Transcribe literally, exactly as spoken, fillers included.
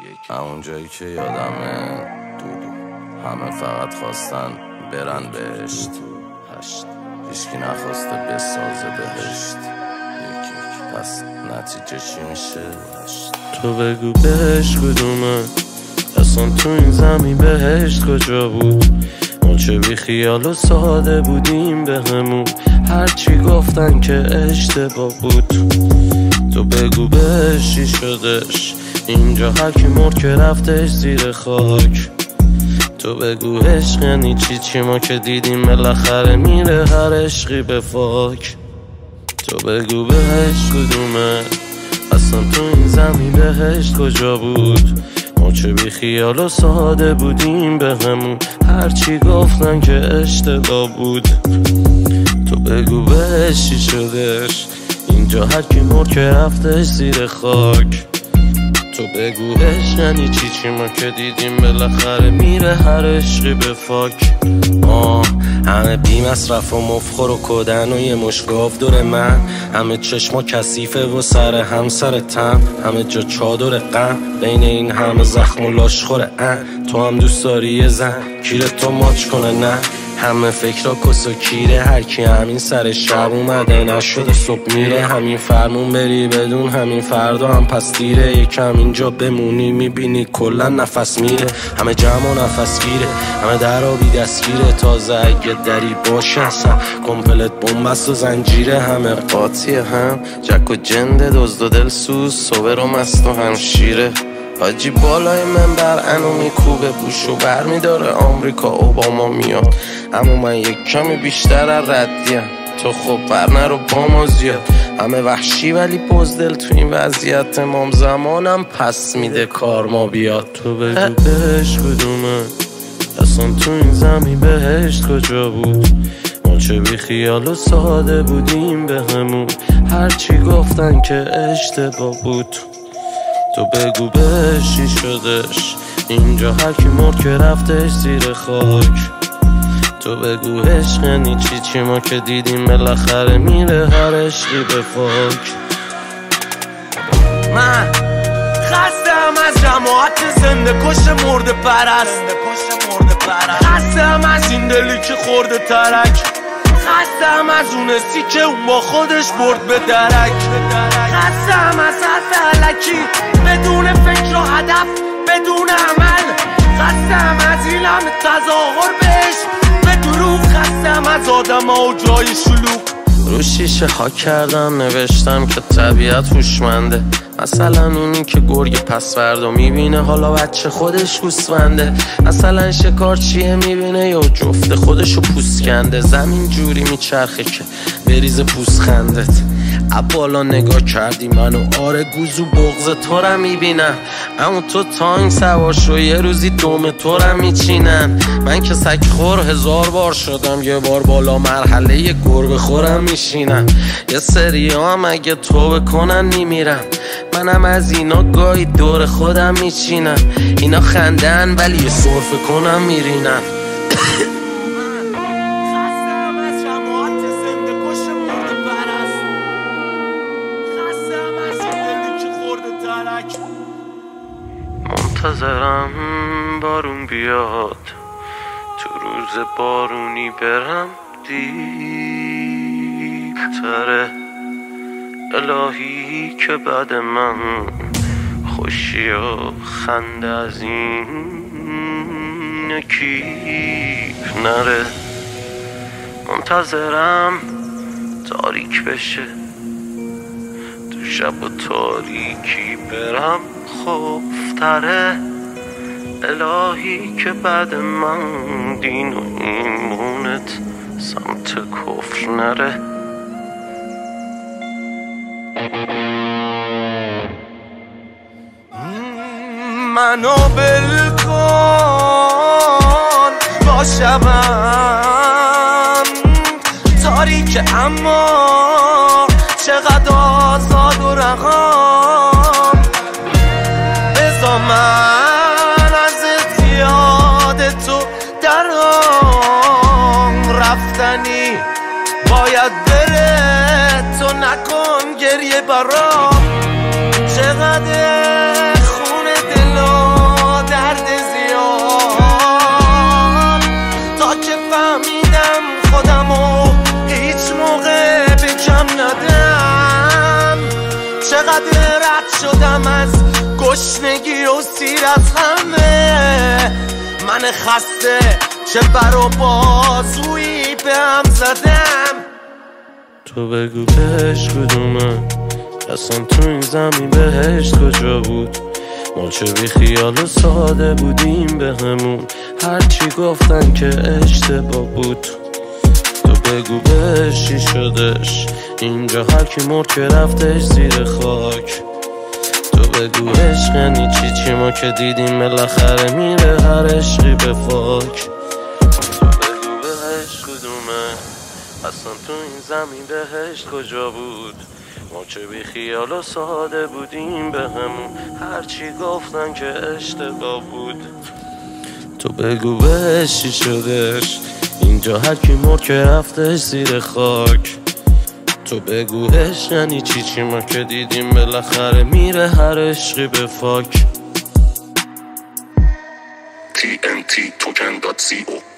همون جایی که یادمه دودو همه فقط خواستن برن بهشت هیچکی نخواسته بسازه بهشت پس نتیجه چی میشه؟ تو بگو بهشت کدومه اصلا تو این زمین بهشت کجا بود؟ ما چه بی خیال و ساده بودیم به همون هرچی گفتن که اشتباه بود. تو بگو بهشت چی شدش اینجا هرکی مرد که رفتش زیر خاک. تو بگو عشق یعنی چی چی ما که دیدیم بالاخره میره هر عشقی به فاک. تو بگو بهشت کدومه اصلا تو این زمین بهشت کجا بود؟ ما چه بی خیال و ساده بودیم به همون هرچی گفتن که اشتباه بود. تو بگو بهشت چی شدش اینجا هرکی مرد که رفتش زیر خاک. تو بگو عشق یعنی چی چی ما که دیدیم بالاخره میره هر عشقی به فاک. آه همه بی مصرف و مفخور و کدن و یه مشگاف دور من، همه چشما کثیفه و سر هم سر تن، همه جا چادر غم بین این همه زخم و لاشخور ان. تو هم دوست داری یه زن کیره تو ماچ کنه نه؟ همه فکرها کس و کیره هرکی همین سر شب اومده نشده صبح میره. همین فرمون بری بدون همین فردا هم پس دیره. یکم اینجا بمونی میبینی کلا نفس میره. همه جمع و نفس گیره همه درابی دستگیره. تازه اگه دری باشه اصلا کمپلت بومبست و زنجیره. همه قاطی هم جک و جنده دزد و دل سوز صبر و مست و همشیره. حاجی بالای من بر انو میکوبه بوشو بر میداره آمریکا اوباما میاد. اما من یک کمی بیشتر از ردیم تو خب برنه رو با ما زیاد. همه وحشی ولی بزدل تو این وضعیت امام زمانم پس میده کار ما بیاد. تو بگو بهشت کدومه اصلا تو این زمین بهشت کجا بود؟ ما چه بی خیال و ساده بودیم به همون هرچی گفتن که اشتباه بود. تو بگو بهشت چی شدش اینجا هرکی مرد که رفتش زیر خاک. تو بگو عشق یعنی چی چی ما که دیدیم بالاخره میره هر عشقی به فاک. من خستم از جماعت زنده کش مرده پرست، خستم از این دلی که خورده ترک، خستم از اون سی که اون با خودش برد به درک، خستم از حرف علکی بدون فکر و هدف بدون عمل، خستم از این همه تظاهر بهش به دروغ، خستم از آدم ها و جای شلوغ. رو شیشه ها کردم نوشتم که طبیعت هوشمنده، مثلا اونی که گرگ پس فردا میبینه حالا بچه خودش گوسفنده، مثلا شکارچیه میبینه یا جفت خودشو پوست کنده، زمین جوری میچرخه که بریز پوست خندت. بالا نگاه کردی منو آره گوزو بغض تو را میبینم، اما تو تانگ سوار شو یه روزی دوم تو را میچینن. من که سگ خور هزار بار شدم یه بار بالا مرحله یه گربه خورم میشینم. یه سری هم اگه تو بکنن میمیرم، منم از اینا گاهی دور خودم میچینم. اینا خندن ولی یه سرفه کنم میرینم. منتظرم بارون بیاد تو روز بارونی برم دیپتره، الهی که بعد من خوشی و خنده از این کیف نره. منتظرم تاریک بشه تو شب و تاریکی برم خوفتره، الهی که بعد من دین و ایمونت سمت کفر نره. منو بل کن با شبم تاریک اما چقدر آزاد و رقم، بذار من از یاد تو در آن رفتنی باید بره، تو نکن گریه برام، چقدر خون دلم چقدر رد شدم از گشنگی و سیر از همه، من خسته چه بر و بازویی به هم زدم. تو بگو بهش کدومه، اصلا تو این زمین بهشت کجا بود؟ ما چه بی خیال و ساده بودیم به همون، هرچی گفتن که اشتباه بود. تو بگو بهش چی شدش، اینجا هر کی مرد که رفتش زیر خاک. تو بگو عشق یعنی چی، چی ما که دیدیم بالاخره میره هر عشقی به فاک. تو بگو بهش کدومه، اصلا تو این زمین بهشت کجا بود؟ ما چه بی خیال و ساده بودیم به همون، هرچی گفتن که اشتباه بود. تو بگو بهش چی شدش، اینجا هر کی مرد که رفتش زیر خاک. تو بگو عشق یعنی چی، چی ما که دیدیم بالاخره میره هر عشقی به فاک. تی ان تی توکن دات سی او